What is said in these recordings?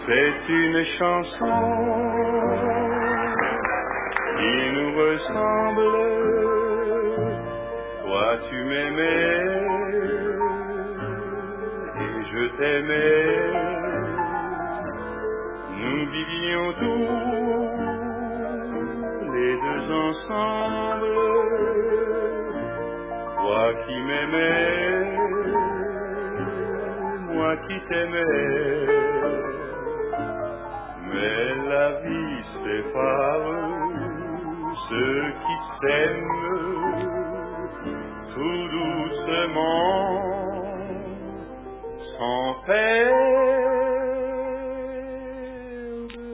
C'est une chanson qui nous ressemble. Toi tu m'aimais et je t'aimais. Nous vivions tous les deux ensemble. Toi qui m'aimais, moi qui t'aimais. Mais la vie sépare ceux qui s'aiment tout doucement, sans faire de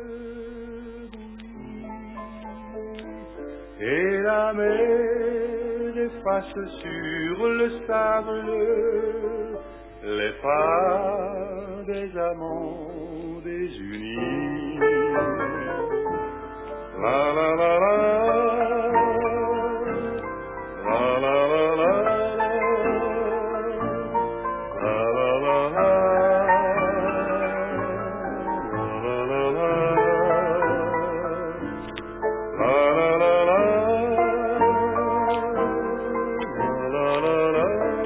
bruit. Et la mer efface sur le sable les pas des amants désunis. La la la la, la la la la, la la la la, la la la la, la la la la, la la la.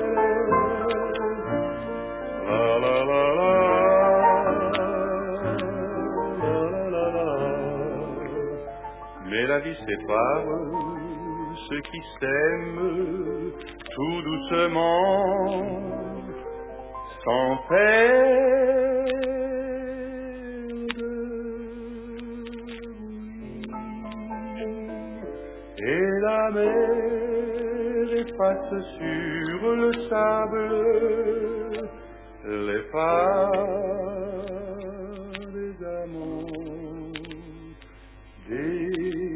Mais la vie sépare ceux qui s'aiment tout doucement, sans faire de bruit. Et la mer efface sur le sable les pas des amants désunis.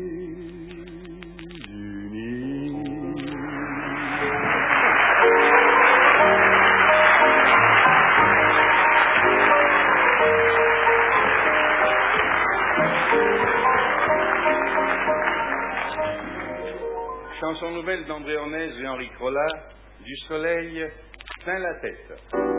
Chanson nouvelle d'André Ornez et Henri Crolla, Du soleil plein la tête.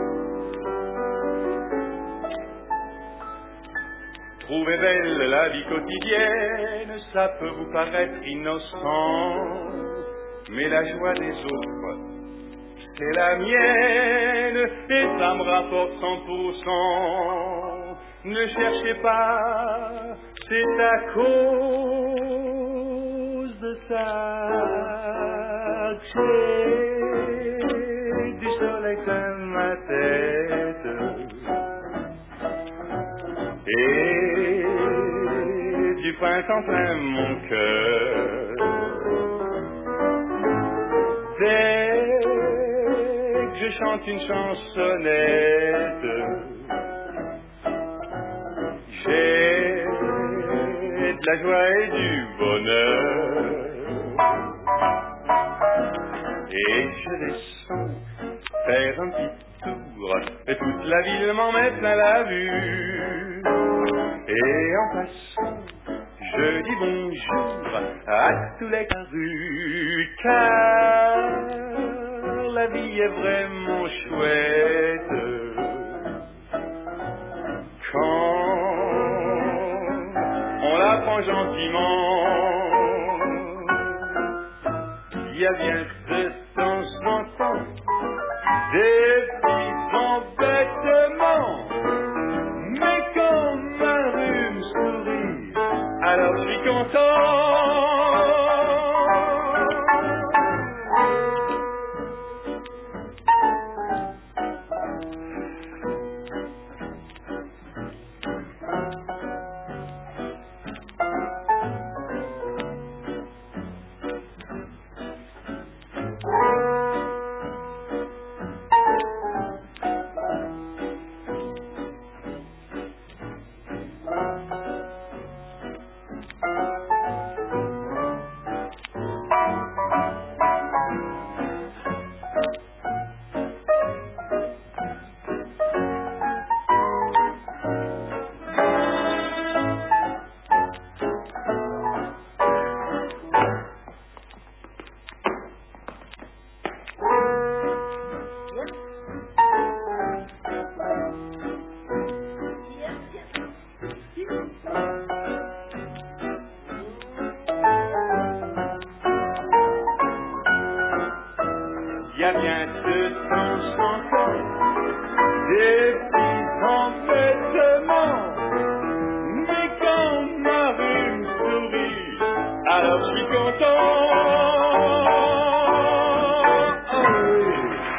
Trouvez belle la vie quotidienne, ça peut vous paraître innocent, mais la joie des autres, c'est la mienne, et ça me rapporte 100%. Ne cherchez pas, c'est à cause de ça que j'ai du soleil plein ma tête. Et du printemps plein mon cœur. Dès que je chante une chansonnette, j'ai de la joie et du bonheur. Et je descends faire un petit tour, et toute la ville m'en met plein la vue. Et en passant, je dis bonjour à tous les rues, car la vie est vraiment chouette quand on la prend gentiment. Il y a bien de temps en temps des petits embêtements, mais quand ma rhume sourit, alors je suis content. alors je suis content. Oh oui.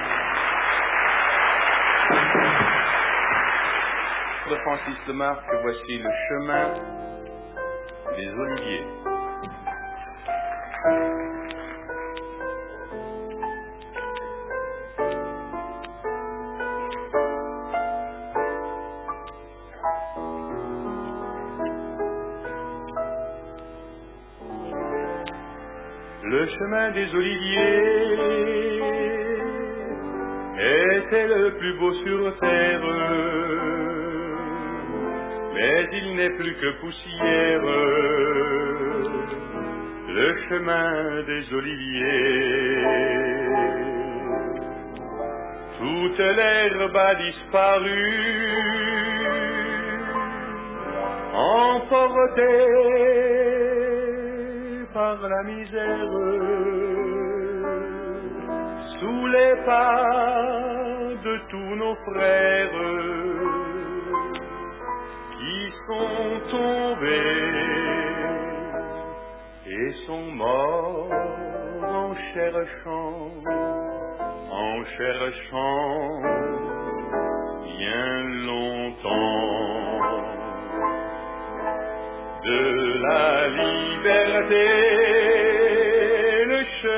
De Francis Lemarque, voici le chemin des oliviers. Le chemin des oliviers était le plus beau sur terre, mais il n'est plus que poussière, le chemin des oliviers. Toute l'herbe a disparu, emportée par la misère, sous les pas de tous nos frères qui sont tombés et sont morts en cherchant bien longtemps de la liberté, le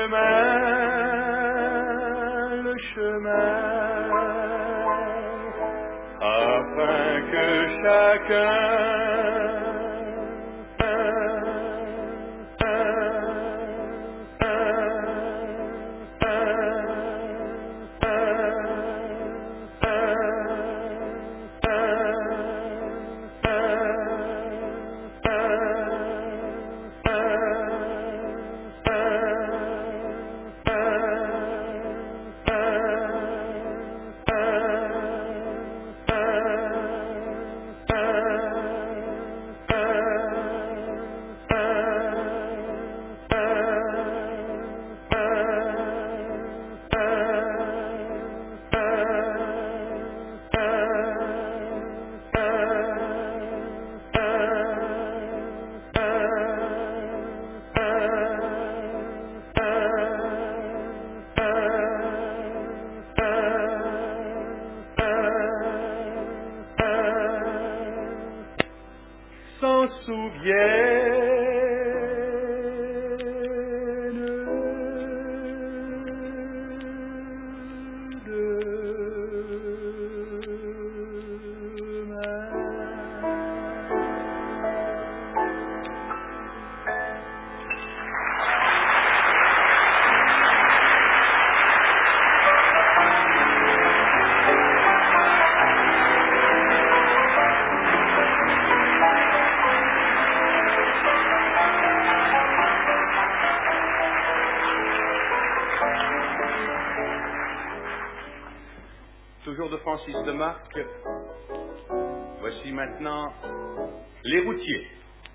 chemin, afin que chacun s'en souviennent demain. Toujours de Francis Lemarque, voici maintenant les routiers.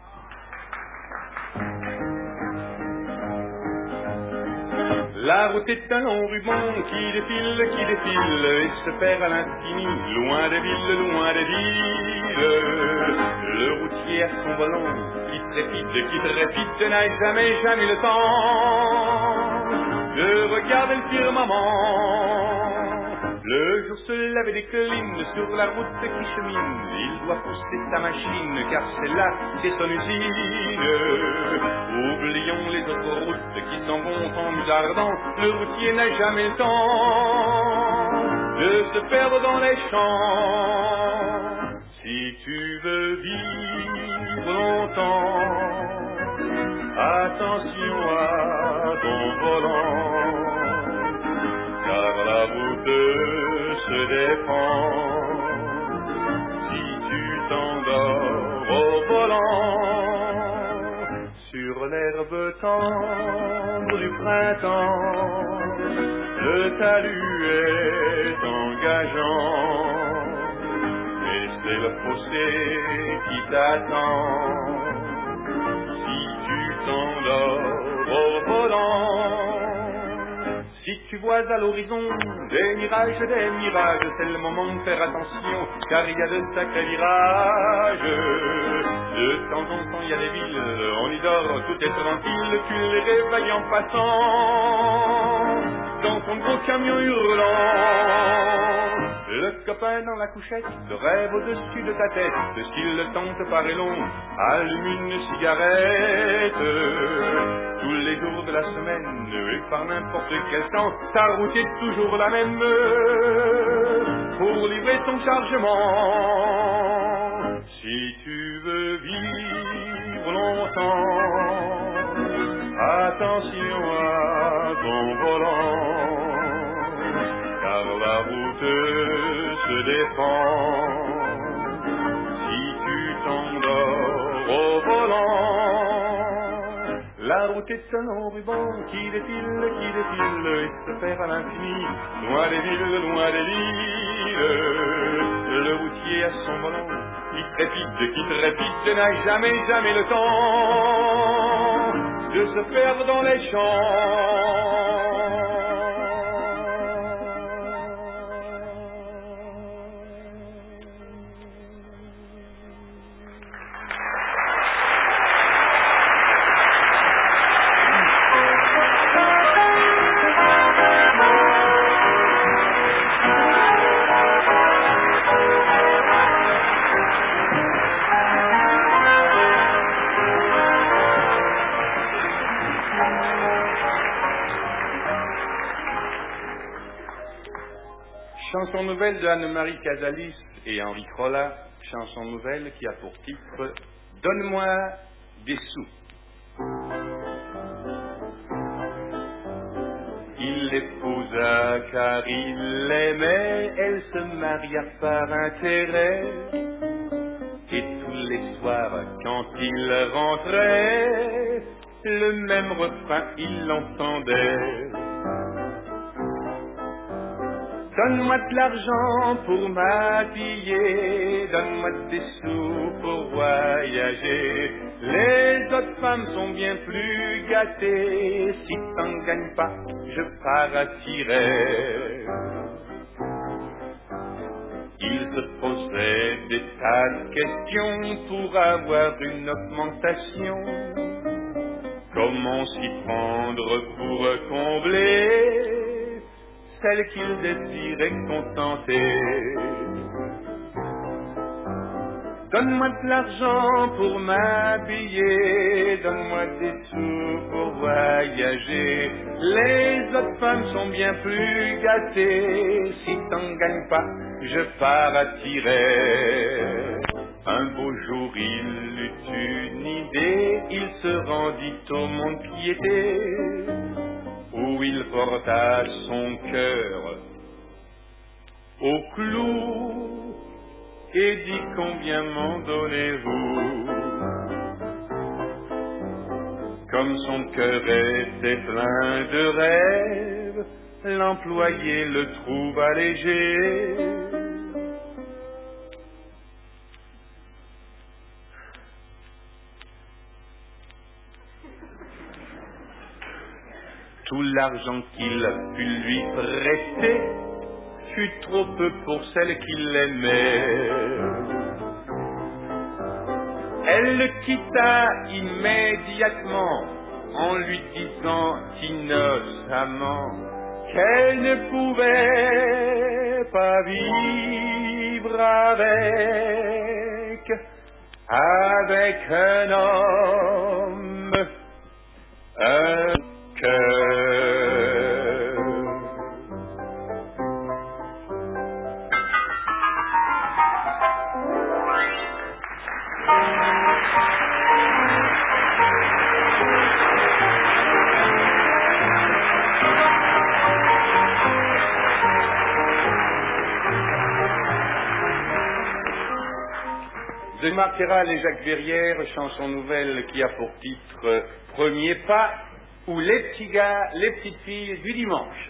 La route est un long ruban qui défile et se perd à l'infini, loin des villes, loin des villes. Le routier à son volant qui trépide, n'a jamais le temps de regarder le firmament. Le jour se lève et décline sur la route qui chemine. Il doit pousser sa machine car c'est là qu'est son usine. Oublions les autres routes qui s'en vont en musardant. Le routier n'a jamais le temps de se perdre dans les champs. Si tu veux vivre longtemps, attention à ton volant, car la route se défend. Si tu t'endors au volant, sur l'herbe tendre du printemps, le talus est engageant, et c'est le fossé qui t'attend. Si tu t'endors au volant, Si tu vois à l'horizon des mirages, c'est le moment de faire attention, car il y a de sacrés virages. De temps en temps, il y a des villes, on y dort, tout est tranquille, tu les réveilles en passant, dans ton gros camion hurlant. Le copain dans la couchette, le rêve au-dessus de ta tête, si le temps te paraît long, allume une cigarette. Tous les jours de la semaine, et par n'importe quel temps, ta route est toujours la même, pour livrer ton chargement. Si tu veux vivre longtemps, attention à ton volant, car la route se défend si tu t'endors au volant. La route est un long ruban qui défile et se perd à l'infini, loin des villes, loin des villes. Le routier à son volant qui trépide, n'a jamais le temps de se perdre dans les champs. Chanson nouvelle de Anne-Marie Casalis et Henri Crolla, chanson nouvelle qui a pour titre « Donne-moi des sous ». Il l'épousa car il l'aimait, elle se maria par intérêt. Et tous les soirs quand il rentrait, le même refrain il l'entendait. Donne-moi de l'argent pour m'habiller, donne-moi des sous pour voyager. Les autres femmes sont bien plus gâtées, si t'en gagnes pas, je pars à tirer. Il se posait des tas de questions pour avoir une augmentation. Comment s'y prendre pour combler celle qu'il désirait contenter? Donne-moi de l'argent pour m'habiller, donne-moi des sous pour voyager. Les autres femmes sont bien plus gâtées, si t'en gagnes pas, je pars à tirer. Un beau jour il eut une idée, il se rendit au Mont-Piété, où il porta son cœur au clou et dit combien m'en donnez-vous. Comme son cœur était plein de rêves, l'employé le trouva léger. Tout l'argent qu'il put lui prêter fut trop peu pour celle qu'il aimait. Elle le quitta immédiatement en lui disant innocemment qu'elle ne pouvait pas vivre avec un homme, un cœur. De Marc Herral et Jacques Verrière, chanson nouvelle qui a pour titre Premier pas ou les petits gars, les petites filles du dimanche.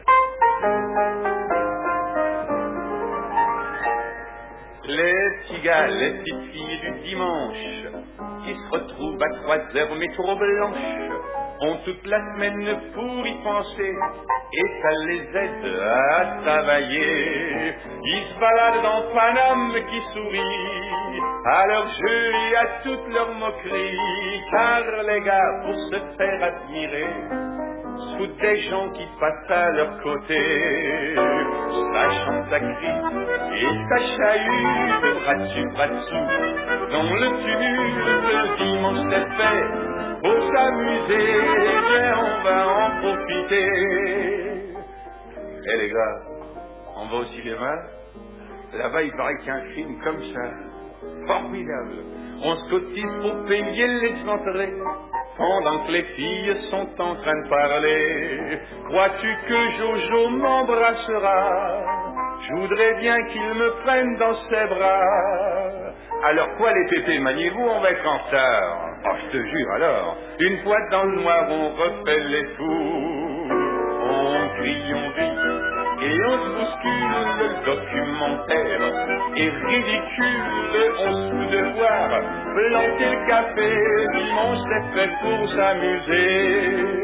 Les petits gars, les petites filles du dimanche qui se retrouvent à 3 heures métro blanche ont toute la semaine pour y penser et ça les aide à travailler. Ils se baladent dans Paname qui sourit à leurs jeux et à toutes leurs moqueries, car les gars, pour se faire admirer, se foutent des gens qui passent à leur côté. Ça chante, ça crie et ça chahute, bras dessus, bras dessous, dans le tumulte. Le dimanche c'est fait pour s'amuser, bien on va en profiter. Eh les gars, on va au cinéma. Là-bas il paraît qu'il y a un film comme ça, formidable. On se cotise pour payer les entrées pendant que les filles sont en train de parler. Crois-tu que Jojo m'embrassera? Je voudrais bien qu'il me prenne dans ses bras. Alors quoi les pépés, maniez-vous, on va être en retard. Oh, je te jure alors, une fois dans le noir on refait les fous. On crie, on rit et on se bouscule. Le documentaire est ridicule. On se fout de voir planter le café. Dimanche c'est fait pour s'amuser.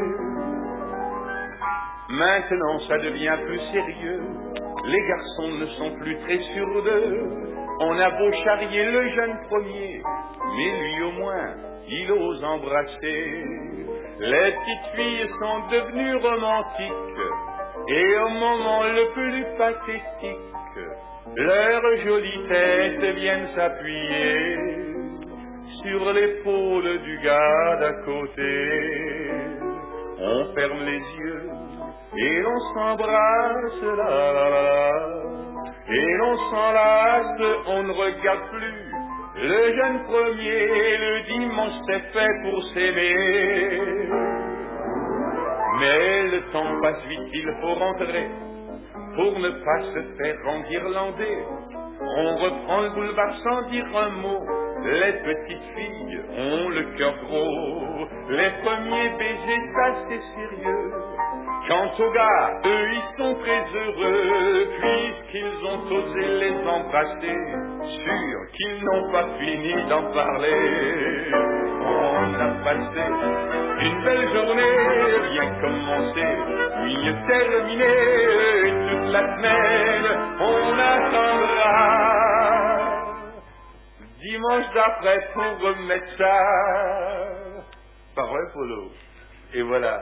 Maintenant ça devient plus sérieux. Les garçons ne sont plus très sûrs d'eux. On a beau charrier le jeune premier, mais lui au moins il ose embrasser. Les petites filles sont devenues romantiques, et au moment le plus pathétique, leurs jolies têtes viennent s'appuyer sur l'épaule du gars d'à côté. On ferme les yeux et l'on s'embrasse, là, là, là, et l'on s'enlace, on ne regarde plus le jeune premier. Le dimanche c'est fait pour s'aimer. Mais le temps passe vite, il faut rentrer pour ne pas se faire enguirlander. On reprend le boulevard sans dire un mot. Les petites filles ont le cœur gros. Les premiers baisers, ça c'est sérieux. Quant aux gars, eux ils sont très heureux, puisqu'ils ont osé les embrasser, sûr qu'ils n'ont pas fini d'en parler. On a passé une belle journée, bien commencée, mieux terminée, toute la semaine on attendra dimanche d'après pour remettre ça. Pas vrai, Polo? Et voilà.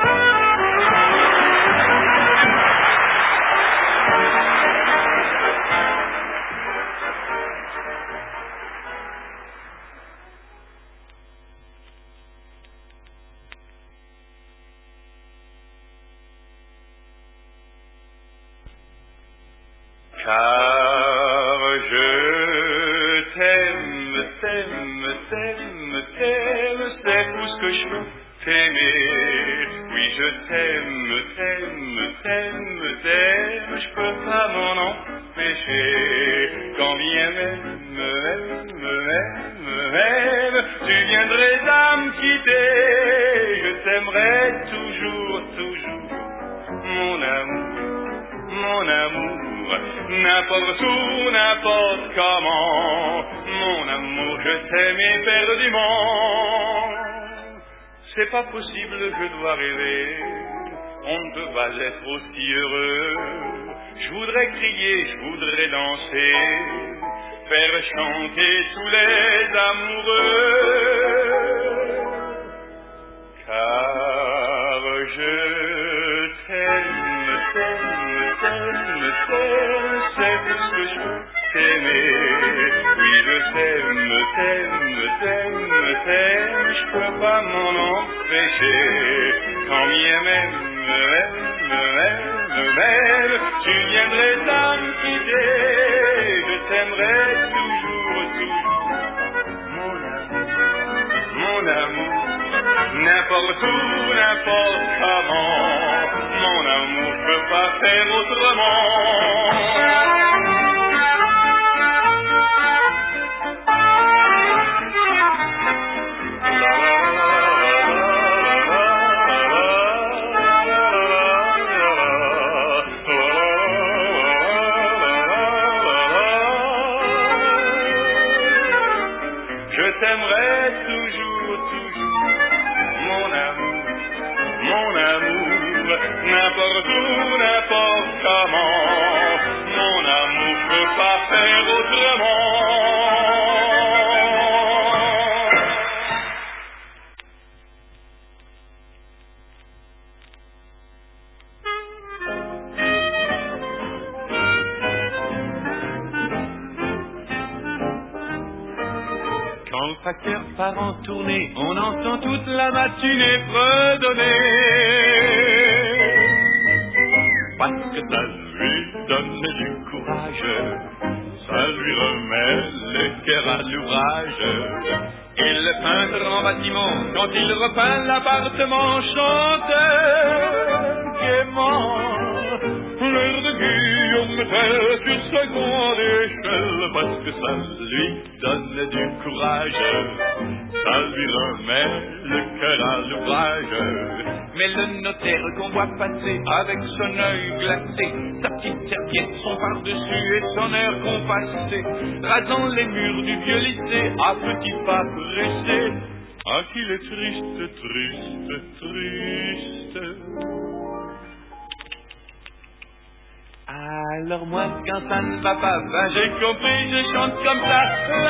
Car je t'aime, t'aime, t'aime, t'aime, c'est tout ce que je peux t'aimer. Oui, je t'aime, t'aime, t'aime, t'aime, je peux pas m'en empêcher. Quand bien même, tu viendrais à me quitter, je t'aimerai toujours, toujours, mon amour, n'importe où, n'importe comment, mon amour, je t'aime éperdument. C'est pas possible, je dois rêver, on ne peut pas être aussi heureux. Je voudrais crier, je voudrais danser, faire chanter tous les amoureux. Car je t'aime, t'aime, t'aime, t'aime, c'est tout ce que je peux t'aimer. Oui, je t'aime, t'aime, t'aime, t'aime, je peux pas m'en empêcher. Quand bien même, tu viendrais à me quitter, je t'aimerai toujours, toujours, mon amour, n'importe où, n'importe comment, mon amour, je peux pas faire autrement. Je t'aimerai toujours, toujours, mon amour, n'importe où, n'importe comment, mon amour peut pas faire autrement. Quand le facteur part en tournée, on entend toute la matinée fredonner. Parce que ça lui donne du courage, ça lui remet le cœur à l'ouvrage. Et le peintre en bâtiment, quand il repeint l'appartement, chante gaiement l'air de Guillaume Tell sur sa grande échelle, parce que ça lui donne du courage, ça lui remet le cœur à l'ouvrage. Mais le notaire qu'on voit passer avec son œil glacé, sa petite serviette, son par-dessus et son air compassé, rasant les murs du vieux lycée à petits pas pressés. Ah, qu'il est triste, triste, triste. Alors moi, quand ça ne va pas, ben j'ai compris, je chante comme ça.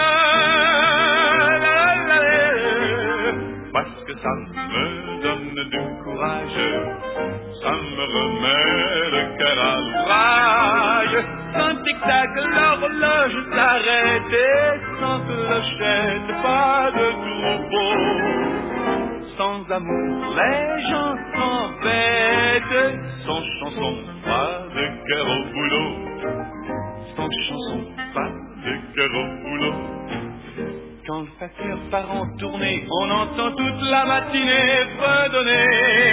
La, la, la, la. Parce que ça me donne du courage, ça me remet le cœur à l'ouvrage. Quand tic-tac, l'horloge s'arrête et sans clochette, pas de troupeau. Sans amour, les gens s'embêtent. Sans chanson, pas de cœur au boulot. Sans chanson, pas de cœur au boulot. Quand le facteur part en tournée, on entend toute la matinée fredonner.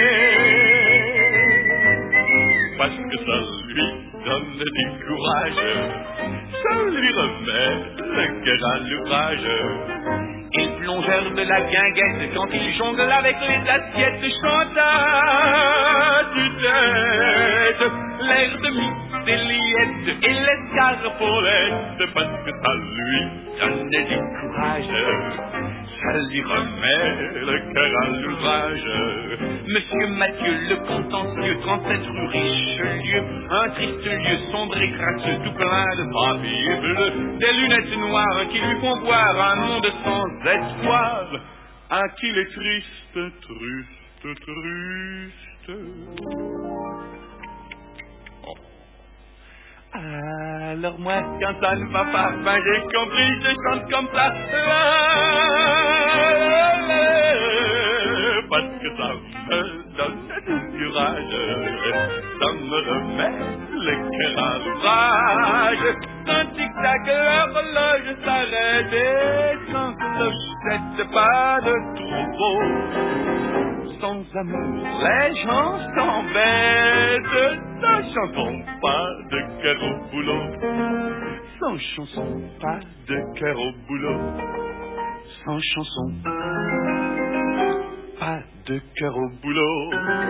Parce que ça lui donne du courage, ça lui remet le cœur à l'ouvrage. Et le plongeur de la guinguette, quand il jongle avec les assiettes, chante à tue-tête l'air de Miss Eliette et l'escarpolette, parce que ça lui donne du courage, ça lui remet le cœur à l'ouvrage. Monsieur Mathieu, le contentieux, 37 rue Richelieu, un triste lieu sombre et crasseux, tout plein de papiers bleus, des lunettes noires qui lui font voir un monde sans espoir. Ah, qu'il est triste, triste, triste. Alors moi, quand ça ne va pas, ben j'ai compris, je chante comme ça. Parce que ça me donne du courage, ça me remet le cœur à l'ouvrage. Un tic-tac, l'horloge s'arrête et sans clochette, pas de troupeau. Sans amour, les gens s'embêtent. Sans chanson, pas de cœur au boulot. Sans chanson, pas de cœur au boulot. Sans chanson, pas de cœur au boulot.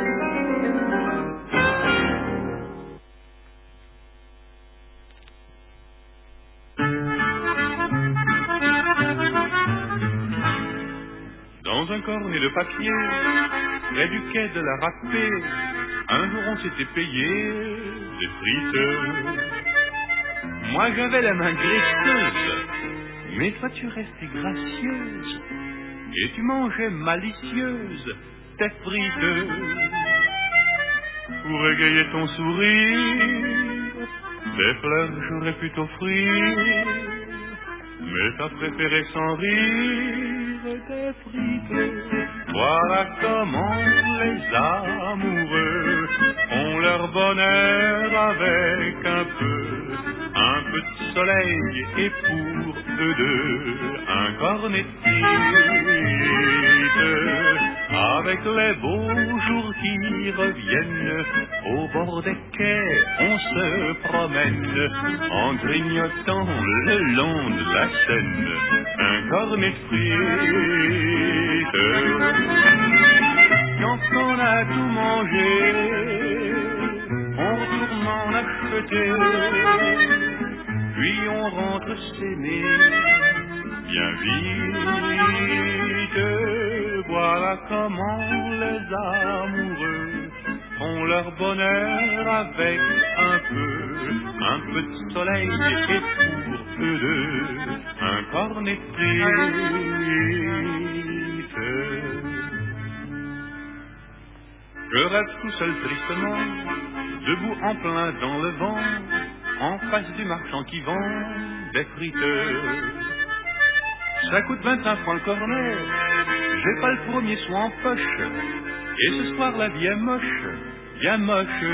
Dans un cornet de papier, près du quai de la Râpée, un jour on s'était payé des frites. Moi j'avais la main graisseuse, mais toi tu restais gracieuse, et tu mangeais malicieuse tes frites. Pour égayer ton sourire, des fleurs j'aurais pu t'offrir, mais t'as préféré sans rire des frites. Voilà comment les amoureux ont leur bonheur avec un peu de soleil et pour eux deux un cornet de frites. Avec les beaux jours qui reviennent, au bord des quais on se promène, en grignotant le long de la Seine un cornet de frites. Quand on a tout mangé, on retourne en acheter, puis on rentre s'aimer bien vite. Voilà comment les amoureux font font leur bonheur avec un peu de soleil et pour eux deux, un cornet de frites. Je rêve tout seul tristement, debout en plein dans le vent, en face du marchand qui vend des frites. Ça coûte 25 francs le cornet, j'ai pas le premier sou en poche, et ce soir la vie est moche, bien moche.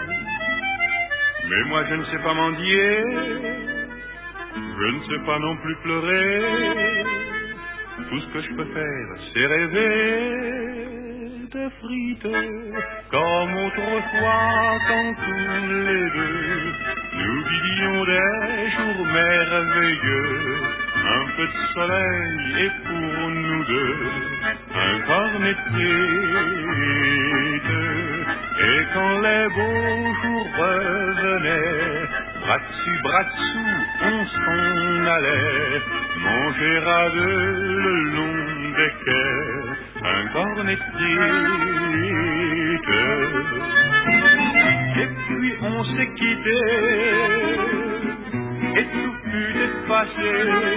Mais moi je ne sais pas mendier, je ne sais pas non plus pleurer, tout ce que je peux faire c'est rêver de frites, comme autrefois quand tous les deux nous vivions des jours merveilleux. Un peu de soleil et pour nous deux, un cornet de frites. Et quand les beaux jours revenaient, bras dessus, bras dessous, on s'en allait manger à deux le long des quais, un cornet de frites. Et puis on s'est quitté, et tout fut effacé,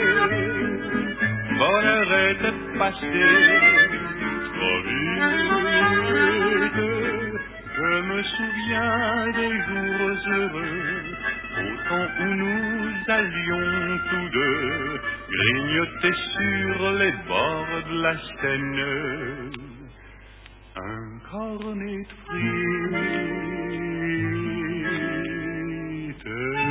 bonheur était passé trop vite. Je me souviens des jours heureux, au temps où nous allions tous deux grignoter sur les bords de la Seine un cornet de frites.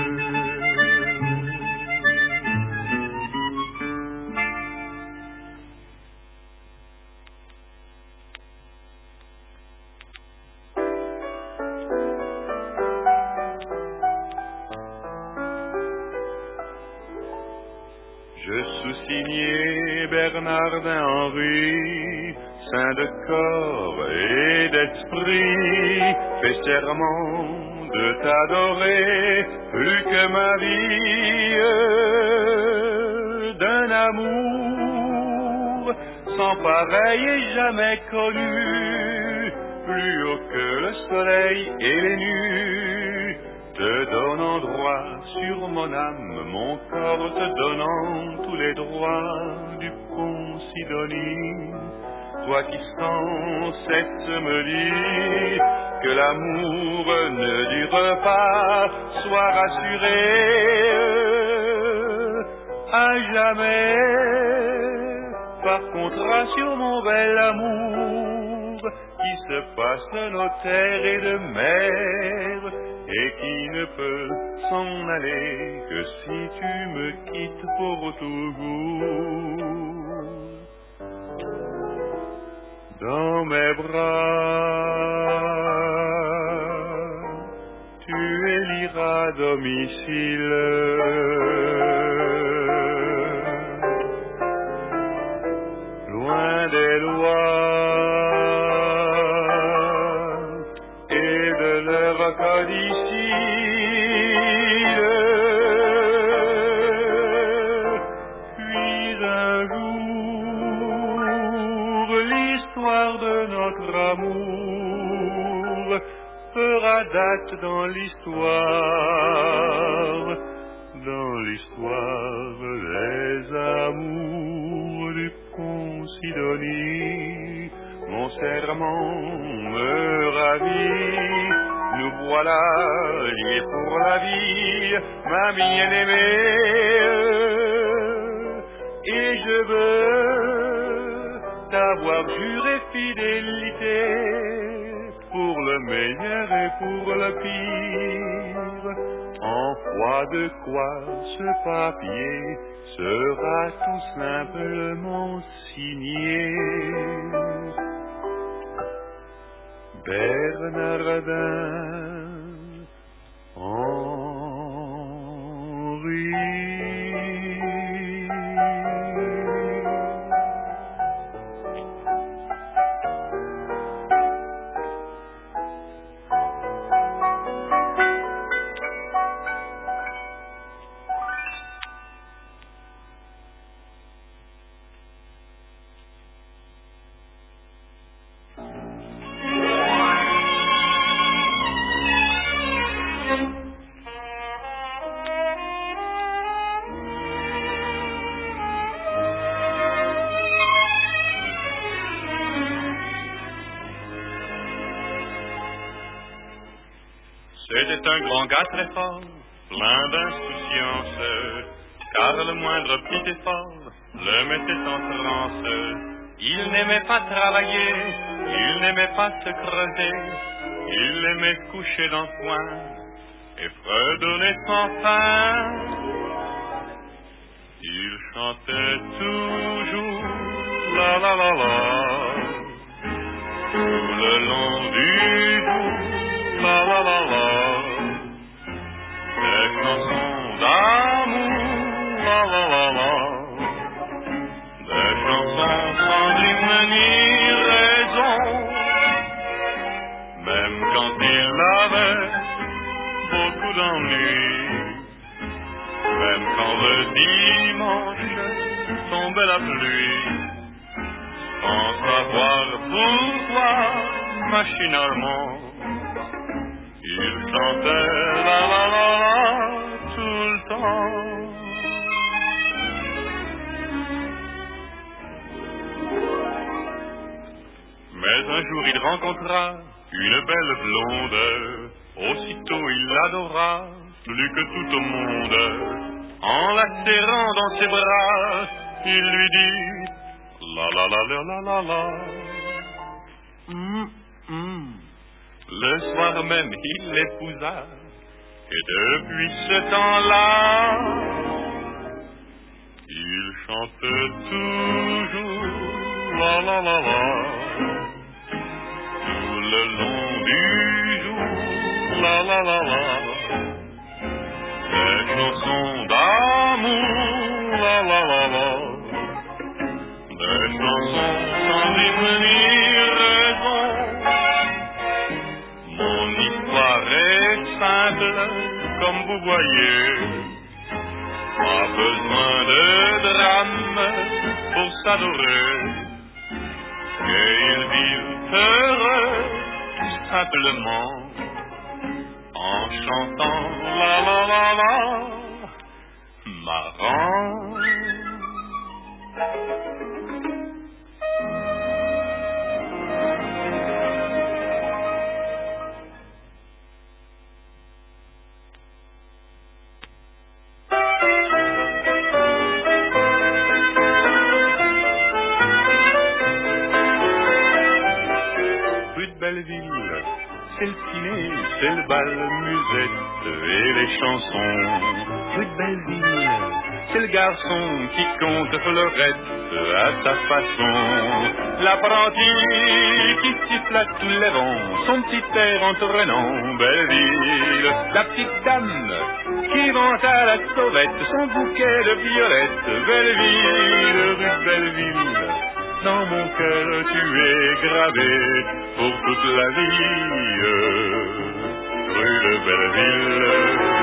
Je sous-signai Bernardin Henry, saint de corps et d'esprit, fais serment de t'adorer plus que ma vie, d'un amour sans pareil et jamais connu, plus haut que le soleil et les nues, te donnant droit sur mon âme, mon corps te donnant tous les droits du pont Sidonie. Toi qui sans cesse me dis que l'amour ne dure pas, sois rassuré à jamais, par contrat sur mon bel amour, qui se passe de nos terres et de mer, et qui ne peut s'en aller que si tu me quittes pour toujours. Dans mes bras, tu éliras domicile, loin des lois et de leurs codicilles. Puis un jour, l'histoire de notre amour fera date dans l'histoire des amours du pont Sidonie. Mon serment me ravit, nous voilà liés pour la vie, ma bien-aimée, et je veux t'avoir juré fidélité pour le meilleur et pour le pire. En foi de quoi ce papier sera tout simplement signé Bernardin Henry. C'était un grand gars très fort, plein d'insouciance, car le moindre petit effort le mettait en transe. Il n'aimait pas travailler, il n'aimait pas se creuser, il aimait coucher dans le coin et fredonner sans fin. Il chantait toujours la la la la, tout le long du jour, la la la la, des chansons d'amour, la la la la, des chansons sans rime ni raison, même quand il avait beaucoup d'ennuis, même quand le dimanche tombait la pluie, sans savoir pourquoi, machinalement, il chantait la la la la tout le temps. Mais un jour il rencontra une belle blonde, aussitôt il l'adora plus que tout au monde. En la serrant dans ses bras, il lui dit la la la la la la la. Le soir même il l'épousa, et depuis ce temps-là, il chante toujours la la la la, tout le long du jour, la la la la, des chansons d'amour, la la la la, des chansons sans rime ni raison. Mon histoire est simple, comme vous voyez, pas besoin de drame pour s'adorer, et ils vivent heureux simplement en chantant la la la la, marrant. Belleville, c'est le ciné, c'est le bal, musette et les chansons. Rue de Belleville, c'est le garçon qui compte fleurette à sa façon. L'apprenti qui siffle à tous les vents son petit air entraînant. Belleville, la petite dame qui vend à la sauvette son bouquet de violettes. Belleville, rue de Belleville, dans mon cœur tu es gravé pour toute la vie, rue de Belleville.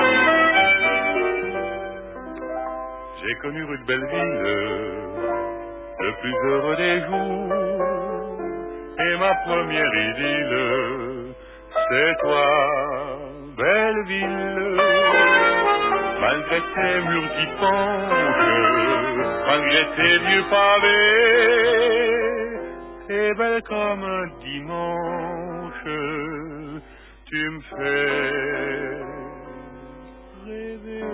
J'ai connu rue de Belleville le plus heureux des jours, et ma première idylle, c'est toi, Belleville. Malgré tes murs qui penchent, malgré tes vieux pavés, t'es belle comme un dimanche, tu me fais rêver.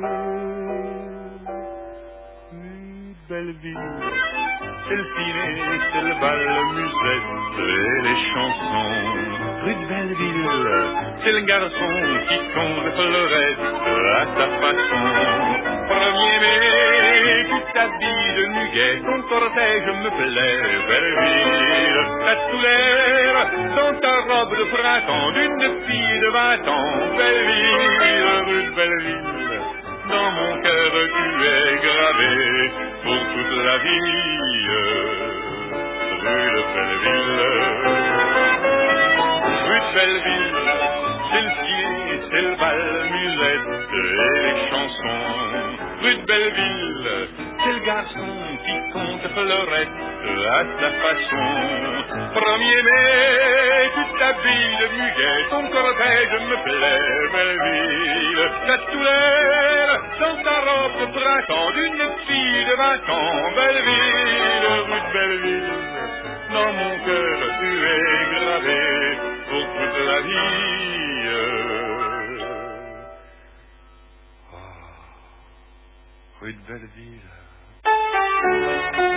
Belleville, c'est le ciné, c'est le bal, le musette et les chansons. Rue de Belleville, c'est le garçon qui compte fleurette à sa façon. 1er mai, tu t'habilles de muguet, ton cortège me plaît. Belleville, t'as tout l'air dans ta robe de printemps d'une fille de 20 ans. Belleville, rue de Belleville, dans mon cœur tu es gravé pour toute la vie, rue de Belleville. Rue de Belleville, c'est le ciné, c'est le bal, musette et les chansons. Rue de Belleville, c'est le garçon qui compte fleurette à sa façon. 1er mai, tu t'habilles de muguet, ton cortège me plaît. Belleville, t'as tout l'air dans ta robe de printemps d'une fille de 20 ans. Belleville, rue de Belleville, dans mon cœur tu es gravé pour toute la vie. rue de Belleville.